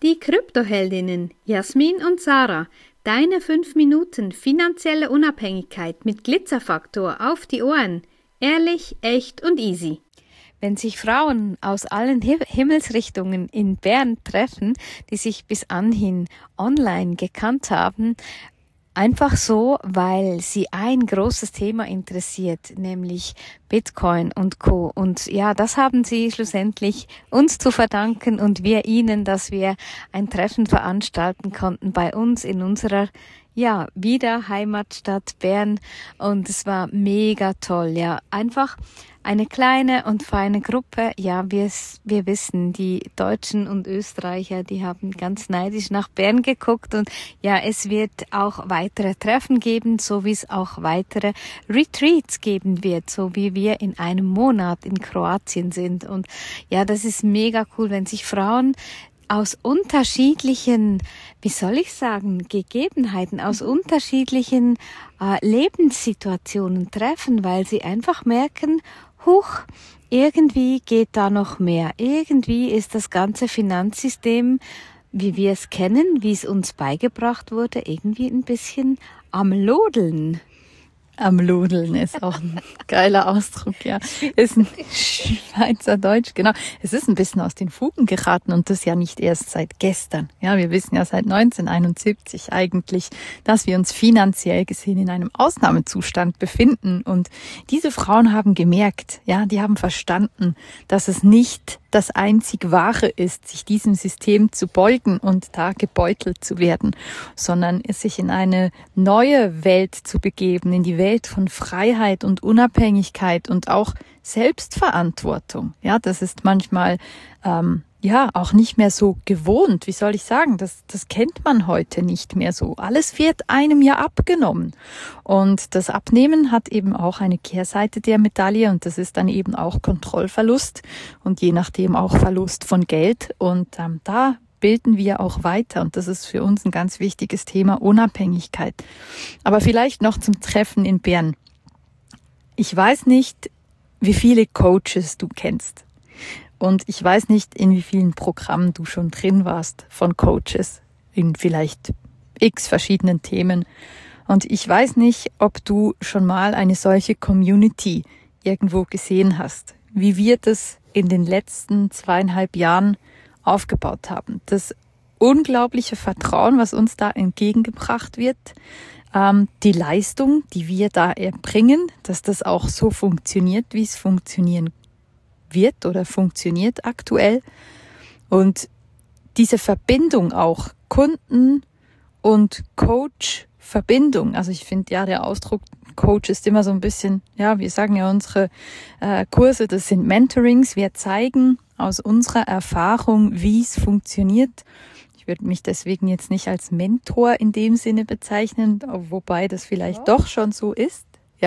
Die Kryptoheldinnen Jasmin und Sarah, deine 5 Minuten finanzielle Unabhängigkeit mit Glitzerfaktor auf die Ohren. Ehrlich, echt und easy. Wenn sich Frauen aus allen Himmelsrichtungen in Bern treffen, die sich bis anhin online gekannt haben, einfach so, weil sie ein großes Thema interessiert, nämlich Bitcoin und Co. Und ja, das haben sie schlussendlich uns zu verdanken und wir ihnen, dass wir ein Treffen veranstalten konnten bei uns in unserer wieder Heimatstadt Bern, und es war mega toll, einfach eine kleine und feine Gruppe. Wir wissen, die Deutschen und Österreicher, die haben ganz neidisch nach Bern geguckt, und es wird auch weitere Treffen geben, so wie es auch weitere Retreats geben wird, so wie wir in einem Monat in Kroatien sind. Und das ist mega cool, wenn sich Frauen aus unterschiedlichen, Gegebenheiten, aus unterschiedlichen Lebenssituationen treffen, weil sie einfach merken, irgendwie geht da noch mehr. Irgendwie ist das ganze Finanzsystem, wie wir es kennen, wie es uns beigebracht wurde, irgendwie ein bisschen am Lodeln. Am Lodeln ist auch ein geiler Ausdruck, Ist ein Schweizerdeutsch, genau. Es ist ein bisschen aus den Fugen geraten, und das ja nicht erst seit gestern. Wir wissen ja seit 1971 eigentlich, dass wir uns finanziell gesehen in einem Ausnahmezustand befinden. Und diese Frauen haben gemerkt, die haben verstanden, dass es nicht das einzig Wahre ist, sich diesem System zu beugen und da gebeutelt zu werden, sondern es sich in eine neue Welt zu begeben, in die Welt von Freiheit und Unabhängigkeit und auch Selbstverantwortung. Das ist manchmal auch nicht mehr so gewohnt. Wie soll ich sagen? Das kennt man heute nicht mehr so. Alles wird einem abgenommen. Und das Abnehmen hat eben auch eine Kehrseite der Medaille, und das ist dann eben auch Kontrollverlust und je nachdem auch Verlust von Geld. Und da bilden wir auch weiter, und das ist für uns ein ganz wichtiges Thema, Unabhängigkeit. Aber vielleicht noch zum Treffen in Bern. Ich weiß nicht, wie viele Coaches du kennst. Und ich weiß nicht, in wie vielen Programmen du schon drin warst von Coaches, in vielleicht x verschiedenen Themen. Und ich weiß nicht, ob du schon mal eine solche Community irgendwo gesehen hast, wie wir das in den letzten 2,5 Jahren aufgebaut haben. Das unglaubliche Vertrauen, was uns da entgegengebracht wird, die Leistung, die wir da erbringen, dass das auch so funktioniert, wie es funktionieren wird oder funktioniert aktuell. Und diese Verbindung auch, Kunden und Coach-Verbindung, also ich finde der Ausdruck Coach ist immer so ein bisschen, wir sagen unsere Kurse, das sind Mentorings, wir zeigen aus unserer Erfahrung, wie es funktioniert. Ich würde mich deswegen jetzt nicht als Mentor in dem Sinne bezeichnen, wobei das vielleicht doch schon so ist,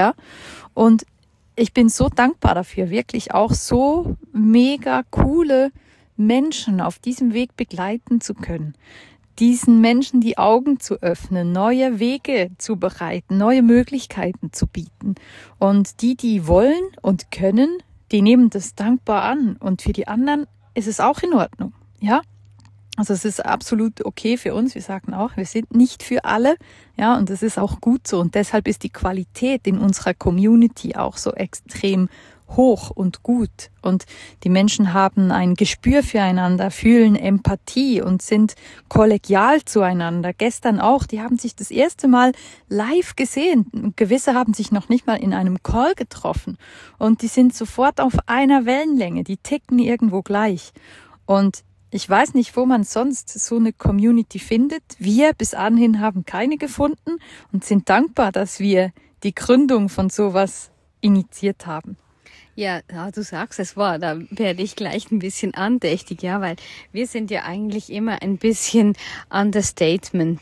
Und ich bin so dankbar dafür, wirklich auch so mega coole Menschen auf diesem Weg begleiten zu können. Diesen Menschen die Augen zu öffnen, neue Wege zu bereiten, neue Möglichkeiten zu bieten. Und die wollen und können, die nehmen das dankbar an. Und für die anderen ist es auch in Ordnung, Also es ist absolut okay für uns. Wir sagen auch, wir sind nicht für alle, und das ist auch gut so. Und deshalb ist die Qualität in unserer Community auch so extrem hoch und gut. Und die Menschen haben ein Gespür füreinander, fühlen Empathie und sind kollegial zueinander. Gestern auch, die haben sich das erste Mal live gesehen. Gewisse haben sich noch nicht mal in einem Call getroffen. Und die sind sofort auf einer Wellenlänge, die ticken irgendwo gleich. Und ich weiß nicht, wo man sonst so eine Community findet. Wir bis anhin haben keine gefunden und sind dankbar, dass wir die Gründung von sowas initiiert haben. Du sagst es wahr, da werde ich gleich ein bisschen andächtig, weil wir sind ja eigentlich immer ein bisschen Understatement,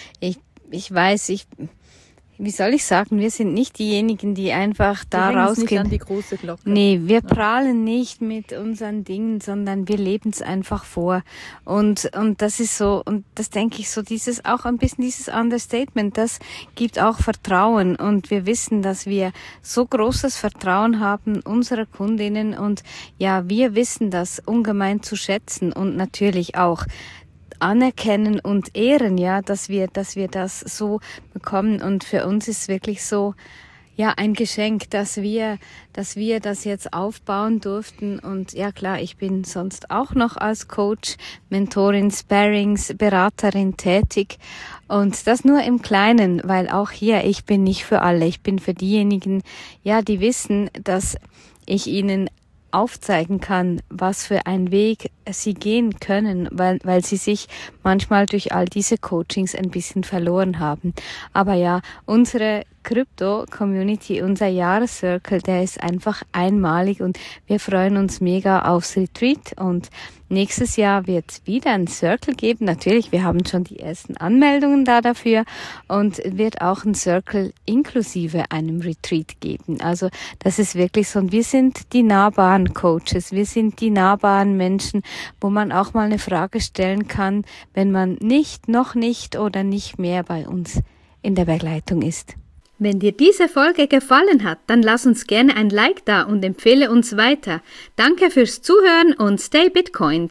Ich weiß, wie soll ich sagen, wir sind nicht diejenigen, die einfach da rausgehen. Nicht an die große Glocke. Nee, wir prahlen nicht mit unseren Dingen, sondern wir leben es einfach vor. Und das ist so, und das denke ich so, auch ein bisschen dieses Understatement, das gibt auch Vertrauen. Und wir wissen, dass wir so großes Vertrauen haben unserer Kundinnen, und wir wissen das ungemein zu schätzen, und natürlich auch anerkennen und ehren, ja, dass wir das so bekommen. Und für uns ist wirklich so, ja, ein Geschenk, dass wir das jetzt aufbauen durften. Und ja klar, ich bin sonst auch noch als Coach, Mentorin, Sparrings, Beraterin tätig. Und das nur im Kleinen, weil auch hier, ich bin nicht für alle. Ich bin für diejenigen, ja, die wissen, dass ich ihnen aufzeigen kann, was für einen Weg sie gehen können, weil sie sich manchmal durch all diese Coachings ein bisschen verloren haben. Aber ja, unsere Krypto-Community, unser Jahrescircle, der ist einfach einmalig und wir freuen uns mega aufs Retreat und nächstes Jahr wird es wieder ein Circle geben. Natürlich, wir haben schon die ersten Anmeldungen dafür und wird auch ein Circle inklusive einem Retreat geben. Also das ist wirklich so, und wir sind die nahbaren Coaches, wir sind die nahbaren Menschen, wo man auch mal eine Frage stellen kann, wenn man noch nicht oder nicht mehr bei uns in der Begleitung ist. Wenn dir diese Folge gefallen hat, dann lass uns gerne ein Like da und empfehle uns weiter. Danke fürs Zuhören und stay Bitcoin.